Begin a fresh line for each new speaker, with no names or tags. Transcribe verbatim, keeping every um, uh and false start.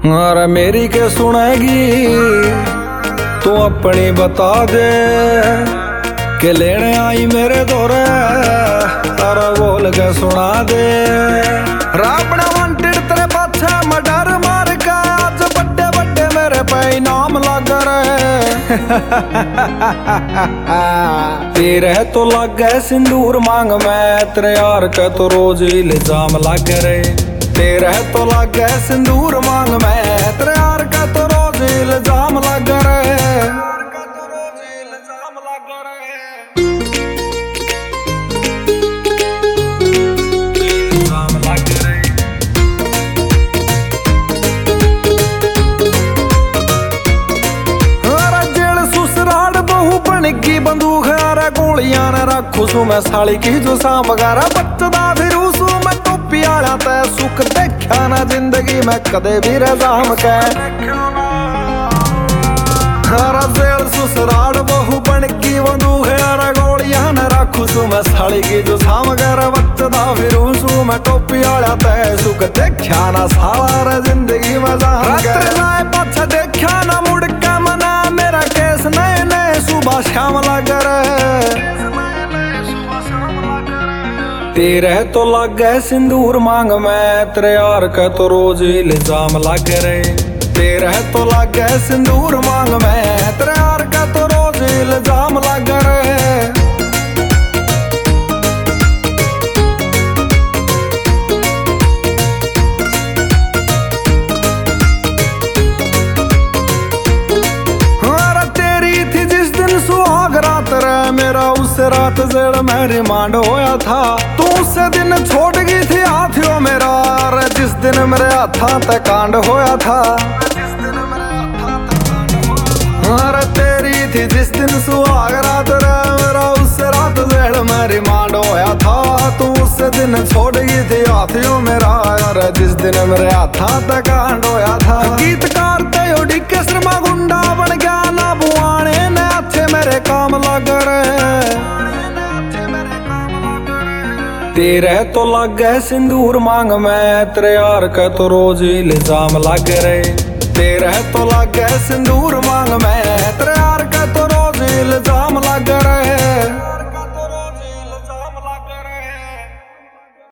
अरे मेरी के सुनेगी तू अपनी बता दे के लेने आई मेरे दौरे। अरे बोल के सुना दे रापड़ा वांटेड तेरे पाछे मर्डर मार का आज बड़े बड़े मेरे पे इनाम लग रहे। तेरे तो लग गए सिंदूर मांग में तेरे यार का तो रोज इल्जाम लग रहे। तेरे तो लग गए सिंदूर मांग में तेरे यार का तो रोज इल्जाम लग रहे। की बंदूक है गोलियां न रखू सू मैं साली की जो सांप वगैरह बचदा फिर उसू मैं टोपी आला तै सुख देखा ना जिंदगी में कदे भी रजाम कै। हरा जेल सुसराड़ बहु बन की बंदूक है गोलियां न रखू सू मैं साली की जो सांप वगैरह बचदा फिर उसू मैं टोपी आला तै सुख देखा ना साला रे जिंदगी में जाम कै। लाए पाछे देखा ना मुड़ के मना मेरा केस नए नए सुबह शाम लग रहे। तेरे तो लग गए सिंदूर मांग में तेरे यार का तो रोज इल्जाम लग रहे। तेरे तो लग गए सिंदूर मांग में तेरे यार का तो रोज इल्जाम लग रहे। मेरा उस रात जेल में रिमांड होया था तू उस दिन छोड़ गई थी हाथियों मेरा। जिस दिन मेरे हाथा तक कांड होया था अरे तेरी थी जिस दिन सुहाग रात रे मेरा उस रात जेल में रिमांड होया था तू उस दिन छोड़ गई थी हाथियों मेरा। अरे जिस दिन मेरे हाथा तक कांड होया था गीतकार ते के शर्मा गुंडा बन गया ना बुआने ने अच्छे मेरे काम लग रहे। तेरे तो लग गए सिंदूर मांग में तेरे यार का तो रोज इल्जाम लग रहे। तेरे तो लग गए सिंदूर मांग में तेरे यार का तो रोज इल्जाम लग रहे।